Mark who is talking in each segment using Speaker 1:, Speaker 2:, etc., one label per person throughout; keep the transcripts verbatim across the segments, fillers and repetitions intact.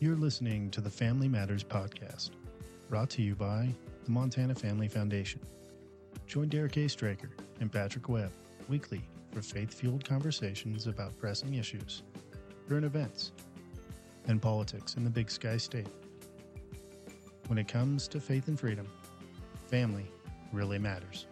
Speaker 1: You're listening to the Family Matters podcast, brought to you by the Montana Family Foundation. Join Derek A. Straker and Patrick Webb weekly for faith-fueled conversations about pressing issues, current events, and politics in the Big Sky State. When it comes to faith and freedom, family really matters.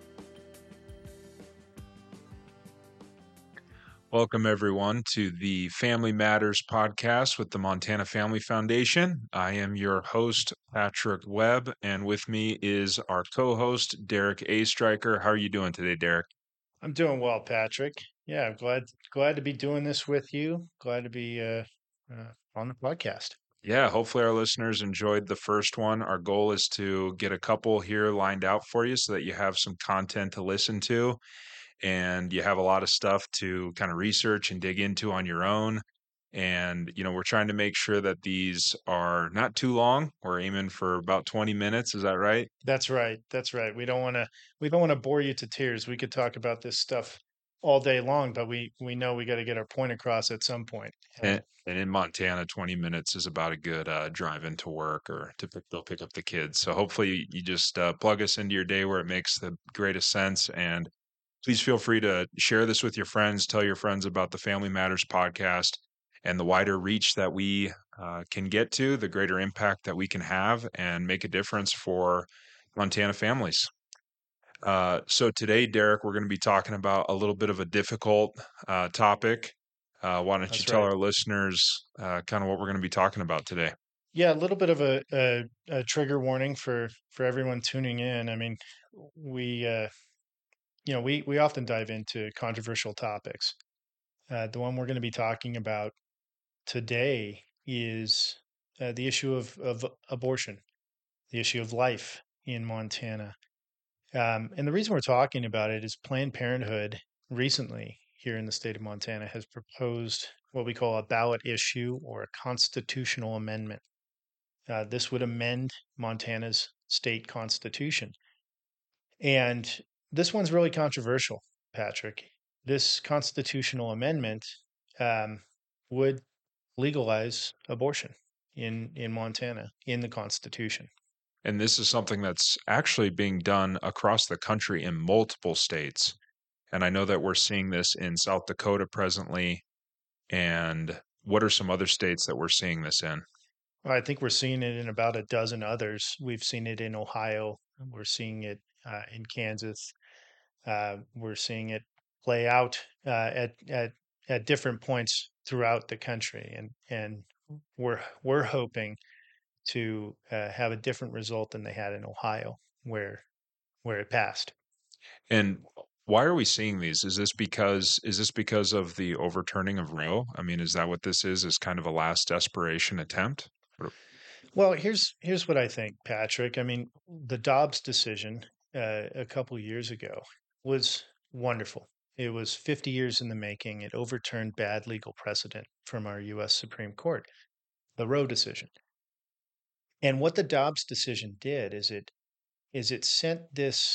Speaker 2: Welcome, everyone, to the Family Matters podcast with the Montana Family Foundation. I am your host, Patrick Webb, and with me is our co-host, Derek A. Stryker. How are you doing today, Derek?
Speaker 1: I'm doing well, Patrick. Yeah, I'm glad glad to be doing this with you. Glad to be uh, uh, on the podcast.
Speaker 2: Yeah, hopefully our listeners enjoyed the first one. Our goal is to get a couple here lined out for you so that you have some content to listen to and you have a lot of stuff to kind of research and dig into on your own. And, you know, we're trying to make sure that these are not too long. We're aiming for about twenty minutes. Is that right?
Speaker 1: That's right. That's right. We don't want to we don't want to bore you to tears. We could talk about this stuff all day long, but we we know we got to get our point across at some point. Uh,
Speaker 2: And, and in Montana, twenty minutes is about a good uh, drive into work or to pick, they'll pick up the kids. So hopefully you just uh, plug us into your day where it makes the greatest sense. And please feel free to share this with your friends. Tell your friends about the Family Matters podcast and the wider reach that we uh, can get to, the greater impact that we can have and make a difference for Montana families. Uh, so today, Derek, we're going to be talking about a little bit of a difficult uh, topic. Uh, why don't you
Speaker 1: that's
Speaker 2: tell
Speaker 1: right.
Speaker 2: our listeners uh, kind of what we're going to be talking about today?
Speaker 1: Yeah, a little bit of a, a, a trigger warning for for everyone tuning in. I mean, we uh, you know we we often dive into controversial topics. Uh, the one we're going to be talking about today is uh, the issue of of abortion, the issue of life in Montana. Um, and the reason we're talking about it is Planned Parenthood recently here in the state of Montana has proposed what we call a ballot issue or a constitutional amendment. Uh, this would amend Montana's state constitution. And this one's really controversial, Patrick. This constitutional amendment um, would legalize abortion in, in Montana in the Constitution.
Speaker 2: And this is something that's actually being done across the country in multiple states. And I know that we're seeing this in South Dakota presently. And what are some other states that we're seeing this in?
Speaker 1: I think we're seeing it in about a dozen others. We've seen it in Ohio. We're seeing it uh, in Kansas. Uh, we're seeing it play out uh, at at at different points throughout the country, and and we're we're hoping to uh, have a different result than they had in Ohio, where where it passed.
Speaker 2: And why are we seeing these? Is this because is this because of the overturning of Roe? I mean, is that what this is? Is kind of a last desperation attempt? What-
Speaker 1: Well, here's here's what I think, Patrick. I mean, the Dobbs decision uh, a couple years ago was wonderful. It was fifty years in the making. It overturned bad legal precedent from our U S Supreme Court, the Roe decision. And what the Dobbs decision did is it is it sent this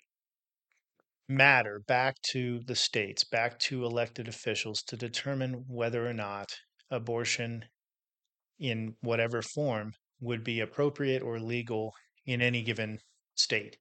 Speaker 1: matter back to the states, back to elected officials to determine whether or not abortion in whatever form would be appropriate or legal in any given state.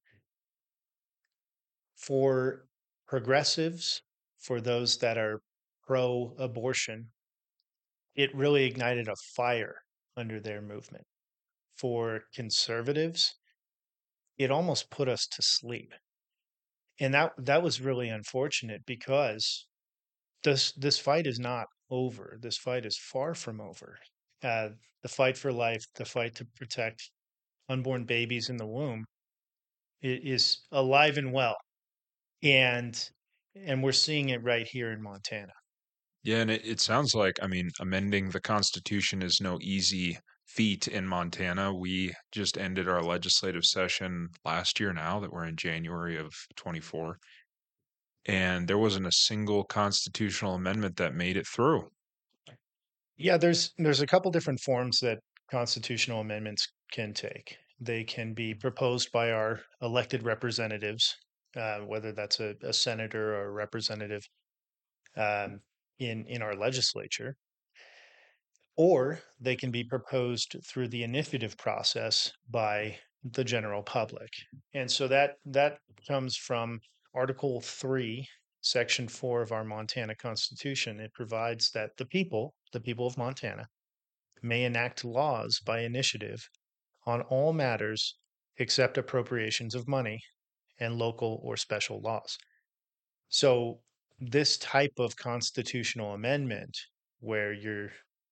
Speaker 1: For progressives, for those that are pro abortion, it really ignited a fire under their movement. For conservatives, it almost put us to sleep. And that that was really unfortunate because this this fight is not over. This fight is far from over. Uh, the fight for life, the fight to protect unborn babies in the womb, is alive and well, and and we're seeing it right here in Montana.
Speaker 2: Yeah, and it, it sounds like, I mean, amending the Constitution is no easy feat in Montana. We just ended our legislative session last year now that we're in January of twenty-four, and there wasn't a single constitutional amendment that made it through.
Speaker 1: Yeah, there's there's a couple different forms that constitutional amendments can take. They can be proposed by our elected representatives, uh, whether that's a, a senator or a representative um, in in our legislature, or they can be proposed through the initiative process by the general public. And so that that comes from Article three, Section four of our Montana Constitution. It provides that the people, the people of Montana, may enact laws by initiative on all matters except appropriations of money and local or special laws. So this type of constitutional amendment, where you're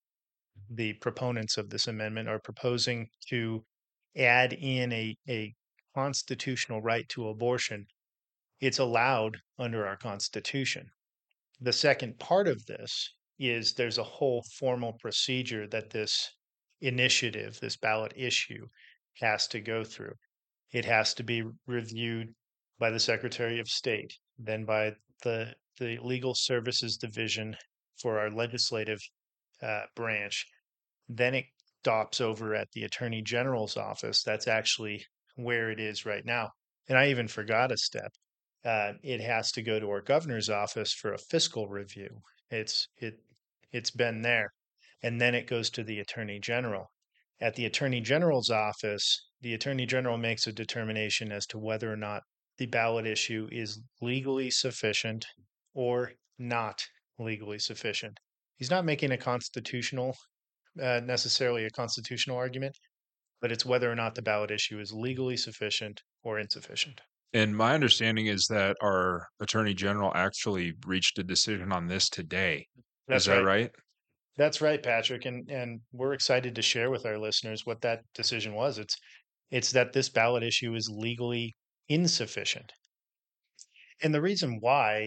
Speaker 1: the proponents of this amendment are proposing to add in a, a constitutional right to abortion, it's allowed under our Constitution. The second part of this is there's a whole formal procedure that this initiative, this ballot issue, has to go through. It has to be reviewed by the Secretary of State, then by the the Legal Services Division for our legislative uh, branch. Then it stops over at the Attorney General's office. That's actually where it is right now. And I even forgot a step. Uh, it has to go to our governor's office for a fiscal review. It's it it's been there, and then it goes to the Attorney General. At the Attorney General's office, the Attorney General makes a determination as to whether or not the ballot issue is legally sufficient or not legally sufficient. He's not making a constitutional uh, necessarily a constitutional argument, but it's whether or not the ballot issue is legally sufficient or insufficient.
Speaker 2: And my understanding is that our attorney general actually reached a decision on this today. Is
Speaker 1: That's
Speaker 2: that
Speaker 1: right.
Speaker 2: right?
Speaker 1: That's right, Patrick, and and we're excited to share with our listeners what that decision was. It's it's that this ballot issue is legally insufficient. And the reason why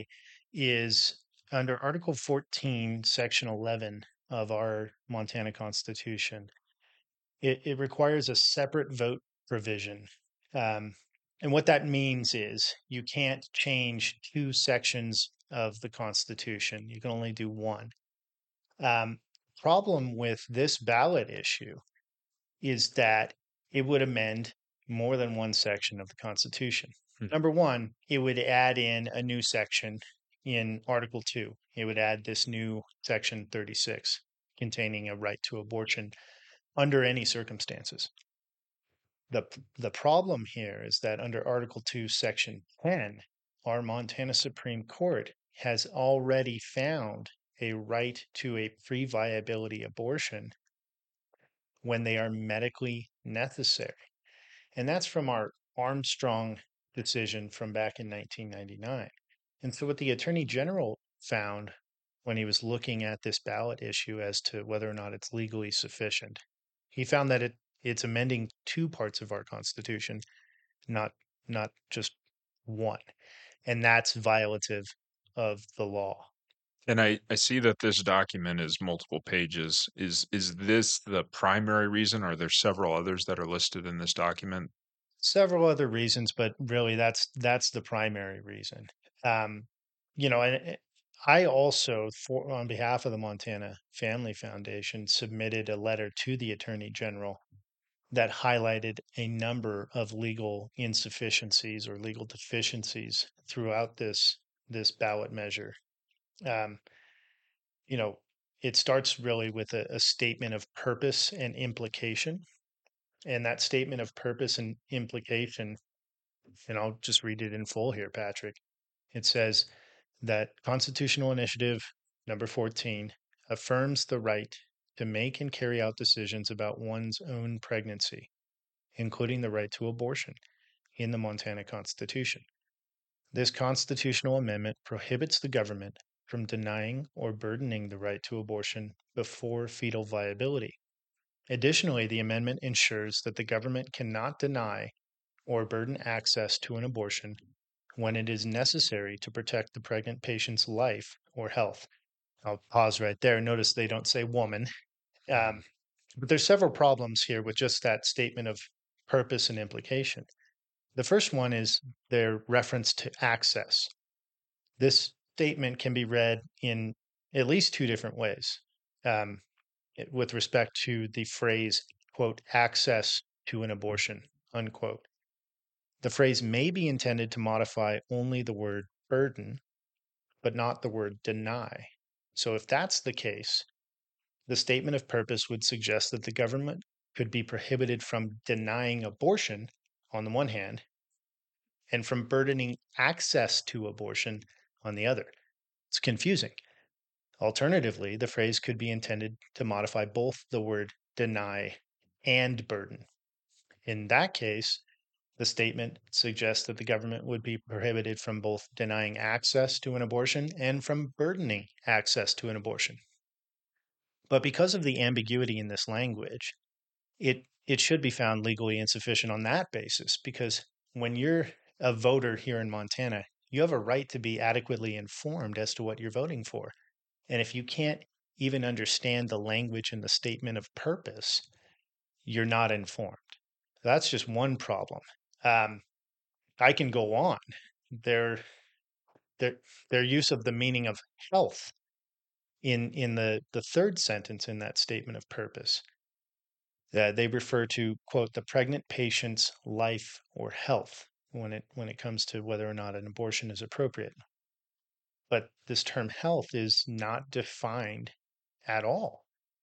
Speaker 1: is under Article fourteen, Section eleven of our Montana Constitution, it, it requires a separate vote provision. Um, and what that means is you can't change two sections of the Constitution. You can only do one. Um, problem with this ballot issue is that it would amend more than one section of the Constitution.
Speaker 2: Hmm.
Speaker 1: Number one, it would add in a new section in Article two. It would add this new Section thirty-six containing a right to abortion under any circumstances. The, the problem here is that under Article two, Section ten, our Montana Supreme Court has already found a right to a pre viability abortion when they are medically necessary. And that's from our Armstrong decision from back in nineteen ninety-nine. And so, what the Attorney General found when he was looking at this ballot issue as to whether or not it's legally sufficient, he found that it it's amending two parts of our Constitution, not not just one, and that's violative of the law.
Speaker 2: And I, I see that this document is multiple pages. Is is this the primary reason? Or are there several others that are listed in this document?
Speaker 1: Several other reasons, but really that's that's the primary reason. Um, you know, and it- I also, for on behalf of the Montana Family Foundation, submitted a letter to the Attorney General that highlighted a number of legal insufficiencies or legal deficiencies throughout this this ballot measure. Um, you know, it starts really with a, a statement of purpose and implication, and that statement of purpose and implication, and I'll just read it in full here, Patrick. It says that constitutional initiative number fourteen affirms the right to make and carry out decisions about one's own pregnancy, including the right to abortion in the Montana Constitution. This constitutional amendment prohibits the government from denying or burdening the right to abortion before fetal viability. Additionally, the amendment ensures that the government cannot deny or burden access to an abortion when it is necessary to protect the pregnant patient's life or health. I'll pause right there. Notice they don't say woman. Um, but there's several problems here with just that statement of purpose and implication. The first one is their reference to access. This statement can be read in at least two different ways um, it- with respect to the phrase, quote, access to an abortion, unquote. The phrase may be intended to modify only the word burden, but not the word deny. So if that's the case, The statement of purpose would suggest that the government could be prohibited from denying abortion on the one hand and from burdening access to abortion on the other. It's confusing. Alternatively, the phrase could be intended to modify both the word deny and burden. In that case, the statement suggests that the government would be prohibited from both denying access to an abortion and from burdening access to an abortion. But because of the ambiguity in this language, it it should be found legally insufficient on that basis, because when you're a voter here in Montana, you have a right to be adequately informed as to what you're voting for. And if you can't even understand the language in the statement of purpose, you're not informed. That's just one problem. Um, I can go on. Their their their use of the meaning of health in in the the third sentence in that statement of purpose. Uh, they refer to, quote, the pregnant patient's life or health when it when it comes to whether or not an abortion is appropriate. But this term health is not defined at all.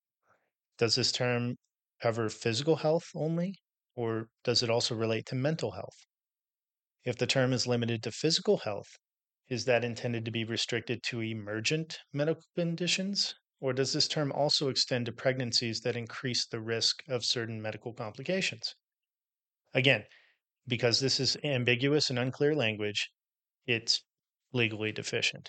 Speaker 1: Does this term cover physical health only, or does it also relate to mental health? If the term is limited to physical health, is that intended to be restricted to emergent medical conditions? Or does this term also extend to pregnancies that increase the risk of certain medical complications? Again, because this is ambiguous and unclear language, it's legally deficient.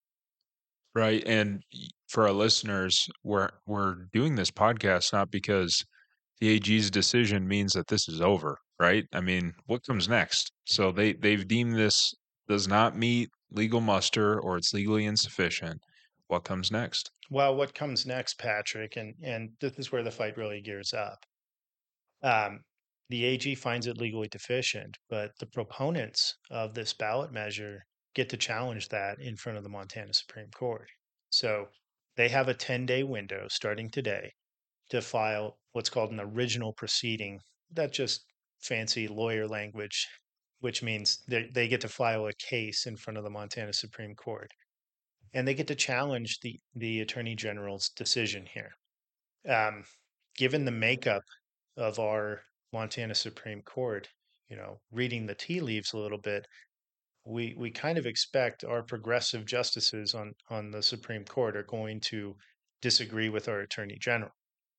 Speaker 2: Right. And y- for our listeners, we're we're doing this podcast not because the A G's decision means that this is over, right? I mean, what comes next? So they they've deemed this does not meet legal muster or it's legally insufficient. What comes next?
Speaker 1: Well, what comes next, Patrick, and, and this is where the fight really gears up. Um, the A G finds it legally deficient, but the proponents of this ballot measure get to challenge that in front of the Montana Supreme Court. So they have a ten day window starting today to file what's called an original proceeding. That's just fancy lawyer language, which means they, they get to file a case in front of the Montana Supreme Court. And they get to challenge the, the Attorney General's decision here. Um, Given the makeup of our Montana Supreme Court, you know, reading the tea leaves a little bit, we we kind of expect our progressive justices on on the Supreme Court are going to disagree with our Attorney General.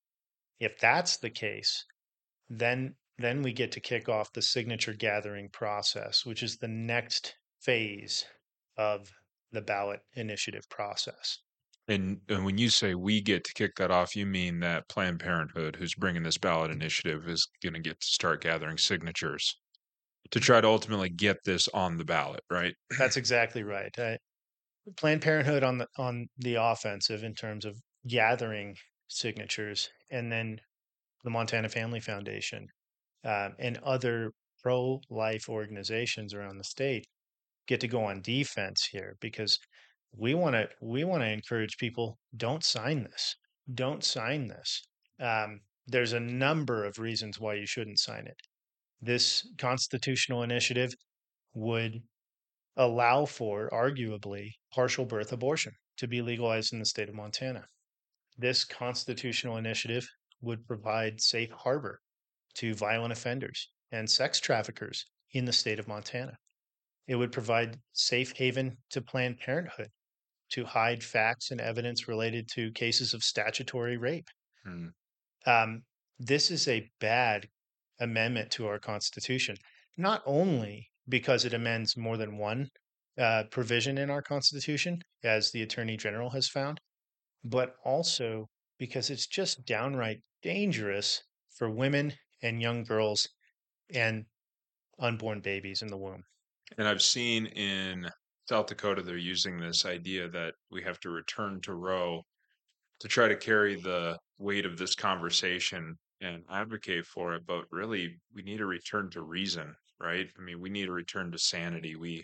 Speaker 1: If that's the case, then then we get to kick off the signature gathering process, which is the next phase of the ballot initiative process.
Speaker 2: And and when you say we get to kick that off, you mean that Planned Parenthood, who's bringing this ballot initiative, is going to get to start gathering signatures to try to ultimately get this on the ballot, right?
Speaker 1: That's exactly right. Uh, Planned Parenthood on the on the offensive in terms of gathering signatures, and then the Montana Family Foundation um, and other pro-life organizations around the state get to go on defense here, because we want to we want to encourage people, don't sign this, don't sign this. Um, there's a number of reasons why you shouldn't sign it. This constitutional initiative would allow for, arguably, partial birth abortion to be legalized in the state of Montana. This constitutional initiative would provide safe harbor to violent offenders and sex traffickers in the state of Montana. It would provide safe haven to Planned Parenthood to hide facts and evidence related to cases of statutory rape.
Speaker 2: Hmm.
Speaker 1: Um, this is a bad amendment to our Constitution, not only because it amends more than one uh, provision in our Constitution, as the Attorney General has found, but also because it's just downright dangerous for women and young girls and unborn babies in the womb.
Speaker 2: And I've seen in South Dakota, they're using this idea that we have to return to Roe to try to carry the weight of this conversation and advocate for it. But really, we need a return to reason, right? I mean, we need a return to sanity. We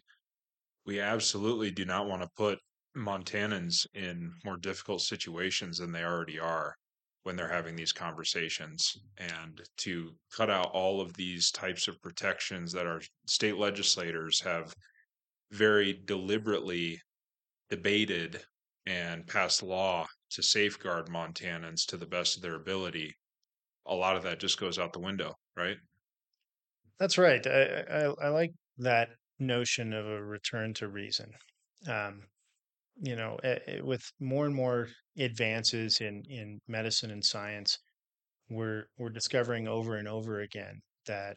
Speaker 2: we absolutely do not want to put Montanans in more difficult situations than they already are when they're having these conversations. And to cut out all of these types of protections that our state legislators have very deliberately debated and passed law to safeguard Montanans to the best of their ability, a lot of that just goes out the window, right?
Speaker 1: That's right. I, I, I like that notion of a return to reason. Um, you know, eh, eh, with more and more advances in, in medicine and science, we're we're discovering over and over again that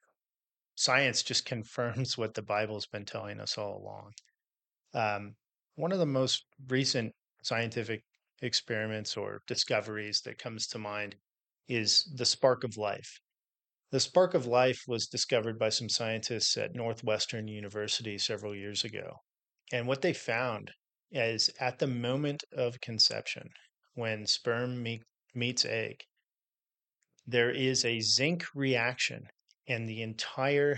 Speaker 1: science just confirms what the Bible's been telling us all along. Um, One of the most recent scientific experiments or discoveries that comes to mind is the spark of life. The spark of life was discovered by some scientists at Northwestern University several years ago. And what they found is at the moment of conception, when sperm meet, meets egg, there is a zinc reaction and the entire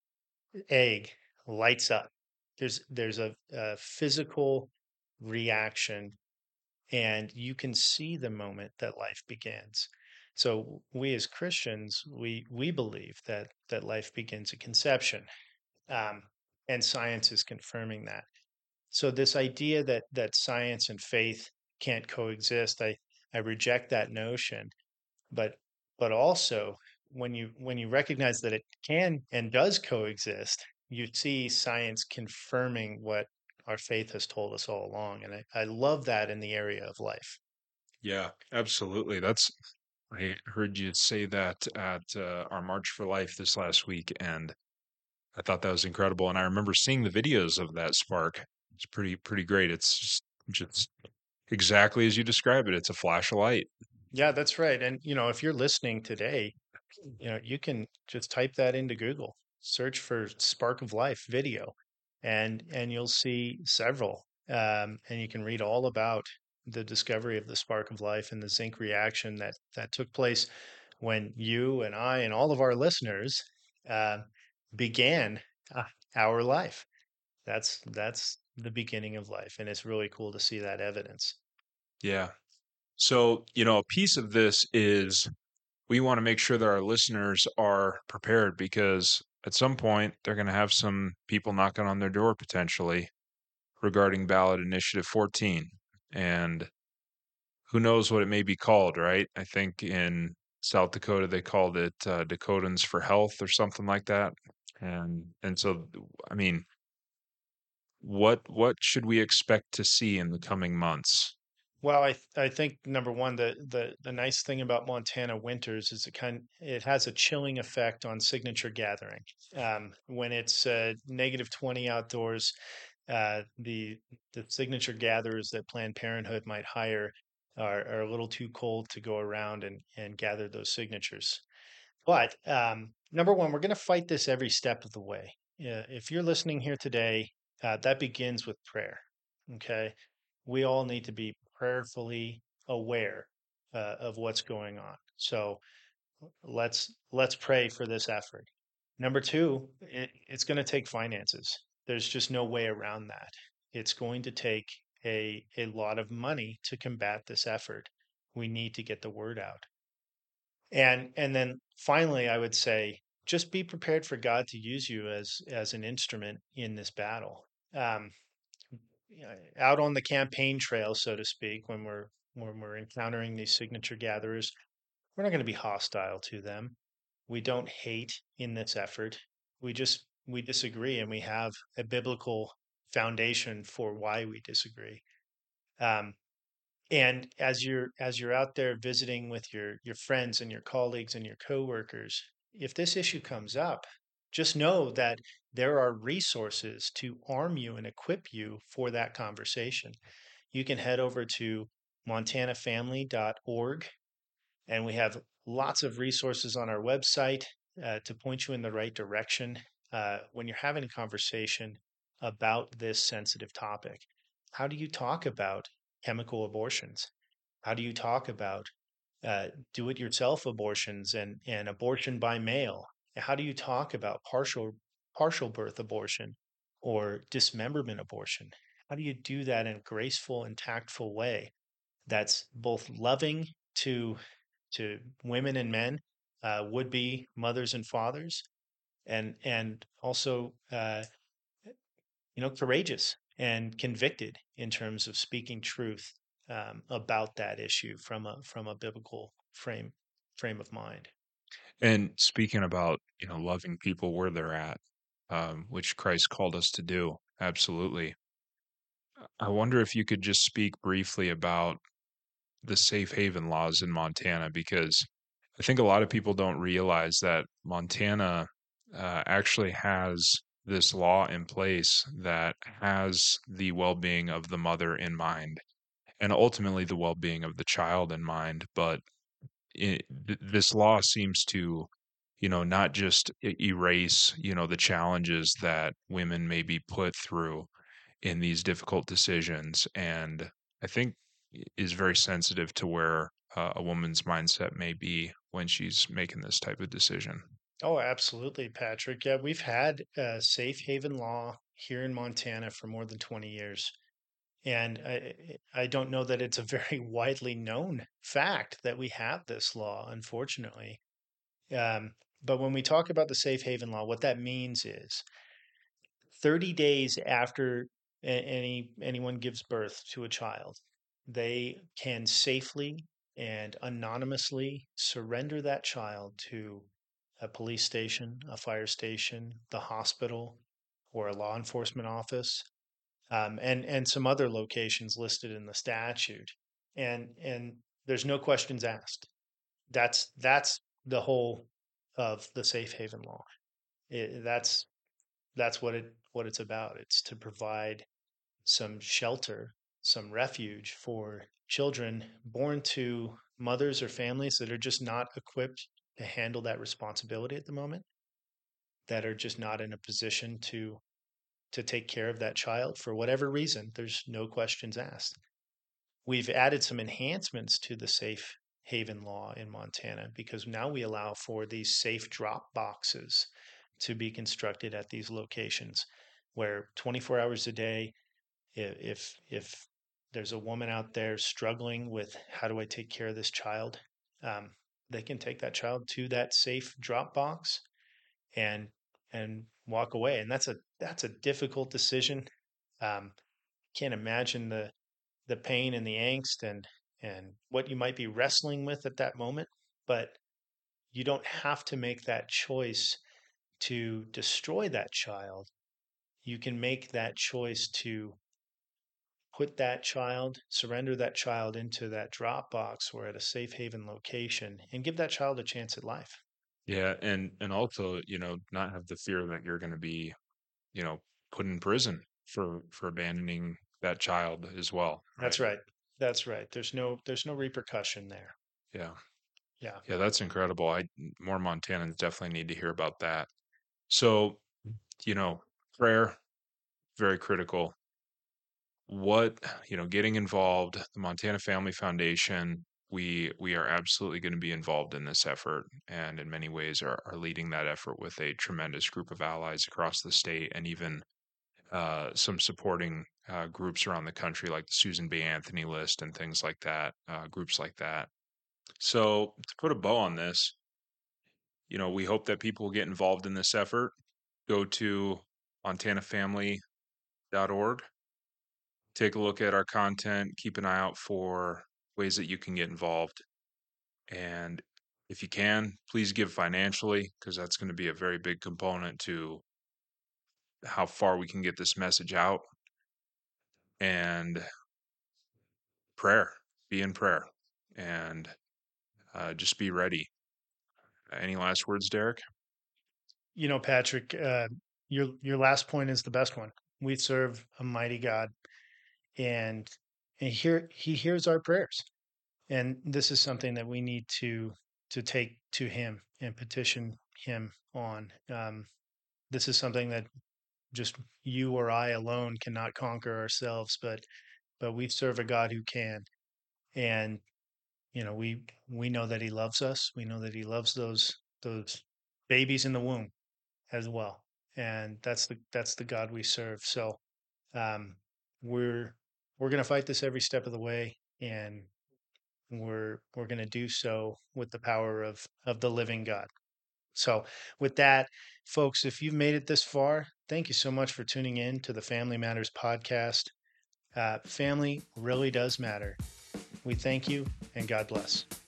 Speaker 1: egg lights up. There's there's a, a physical reaction, and you can see the moment that life begins. So we as Christians, we we believe that that life begins at conception, um, and science is confirming that. So this idea that that science and faith can't coexist, I I reject that notion. But but also when you when you recognize that it can and does coexist, you see science confirming what our faith has told us all along. And I, I love that in the area of life.
Speaker 2: Yeah, absolutely. That's I heard you say that at uh, our March for Life this last week, and I thought that was incredible. And I remember seeing the videos of that spark. It's pretty pretty great. It's just, just exactly as you describe it. It's a flash of light.
Speaker 1: Yeah, that's right. And you know, if you're listening today, you know, you can just type that into Google, search for Spark of Life video, and and you'll see several. Um, and you can read all about the discovery of the spark of life and the zinc reaction that that took place when you and I and all of our listeners uh, began uh, our life. That's that's the beginning of life, and it's really cool to see that evidence.
Speaker 2: Yeah. So, you know, a piece of this is we want to make sure that our listeners are prepared because at some point they're going to have some people knocking on their door potentially regarding ballot initiative fourteen. And who knows what it may be called, right? I think in South Dakota they called it uh, Dakotans for Health or something like that. And and so I mean, what what should we expect to see in the coming months?
Speaker 1: Well, I th- I think number one, the the the nice thing about Montana winters is it kind it has a chilling effect on signature gathering. Um, when it's uh, negative twenty outdoors, uh, the the signature gatherers that Planned Parenthood might hire are, are a little too cold to go around and and gather those signatures. But um, number one, we're going to fight this every step of the way. Yeah, if you're listening here today, uh, that begins with prayer. Okay, we all need to be prayerfully aware uh, of what's going on. So let's let's pray for this effort. Number two, it, it's going to take finances. There's just no way around that. It's going to take a a lot of money to combat this effort. We need to get the word out. And and then finally, I would say just be prepared for God to use you as as an instrument in this battle. Um, you know, out on the campaign trail, so to speak, when we're when we're encountering these signature gatherers, we're not going to be hostile to them. We don't hate in this effort. We just we disagree, and we have a biblical foundation for why we disagree. Um, and as you're as you're out there visiting with your your friends and your colleagues and your coworkers, if this issue comes up, just know that there are resources to arm you and equip you for that conversation. You can head over to montana family dot org, and we have lots of resources on our website uh, to point you in the right direction uh, when you're having a conversation about this sensitive topic. How do you talk about chemical abortions? How do you talk about uh, do it yourself abortions and, and abortion by mail? How do you talk about partial partial birth abortion or dismemberment abortion? How do you do that in a graceful and tactful way that's both loving to to women and men, uh, would be mothers and fathers, and and also uh, you know courageous and convicted in terms of speaking truth um, about that issue from a from a biblical frame frame of mind.
Speaker 2: And speaking about, you know, loving people where they're at, um, which Christ called us to do, absolutely. I wonder if you could just speak briefly about the safe haven laws in Montana, because I think a lot of people don't realize that Montana uh, actually has this law in place that has the well-being of the mother in mind and ultimately the well-being of the child in mind. But it, th- this law seems to, you know, not just e- erase, you know, the challenges that women may be put through in these difficult decisions, and I think is very sensitive to where uh, a woman's mindset may be when she's making this type of decision.
Speaker 1: Oh, absolutely, Patrick. Yeah, we've had a safe haven law here in Montana for more than twenty years. And I, I don't know that it's a very widely known fact that we have this law, unfortunately. Um, but when we talk about the safe haven law, what that means is thirty days after a- any anyone gives birth to a child, they can safely and anonymously surrender that child to a police station, a fire station, the hospital, or a law enforcement office, um, and and some other locations listed in the statute. And and there's no questions asked. That's that's the whole of the safe haven law. It, that's that's what it what it's about. It's to provide some shelter, some refuge for children born to mothers or families that are just not equipped to handle that responsibility at the moment, that are just not in a position to to take care of that child for whatever reason. There's no questions asked. We've added some enhancements to the safe haven law in Montana because now we allow for these safe drop boxes to be constructed at these locations where twenty-four hours a day, if if there's a woman out there struggling with how do I take care of this child, um, they can take that child to that safe drop box and and walk away. And that's a that's a difficult decision. Um, can't imagine the the pain and the angst and and what you might be wrestling with at that moment, but you don't have to make that choice to destroy that child. You can make that choice to put that child, surrender that child into that drop box or at a safe haven location and give that child a chance at life.
Speaker 2: Yeah, and and also, you know, not have the fear that you're going to be, you know, put in prison for for abandoning that child as well,
Speaker 1: That's
Speaker 2: right?
Speaker 1: right. That's right. There's no there's no repercussion there.
Speaker 2: Yeah.
Speaker 1: Yeah.
Speaker 2: Yeah, that's incredible. I more Montanans definitely need to hear about that. So, you know, prayer very critical. What, you know, getting involved, the Montana Family Foundation, we we are absolutely going to be involved in this effort, and in many ways are, are leading that effort with a tremendous group of allies across the state, and even uh, some supporting uh, groups around the country like the Susan B. Anthony list and things like that, uh, groups like that. So to put a bow on this, you know, we hope that people will get involved in this effort. Go to montana family dot org, take a look at our content, keep an eye out for ways that you can get involved. And if you can, please give financially, because that's going to be a very big component to how far we can get this message out. And prayer, be in prayer, and uh, just be ready. Any last words, Derek?
Speaker 1: You know, Patrick, uh, your your last point is the best one. We serve a mighty God, and and hear he hears our prayers. And this is something that we need to to take to him and petition him on. Um, this is something that just you or I alone cannot conquer ourselves, but but we serve a God who can. And you know, we we know that he loves us. We know that he loves those those babies in the womb as well. And that's the that's the God we serve. So um, we're we're going to fight this every step of the way, and we're we're going to do so with the power of of the living God. So with that, folks, if you've made it this far, thank you so much for tuning in to the Family Matters podcast. Uh, family really does matter. We thank you and God bless.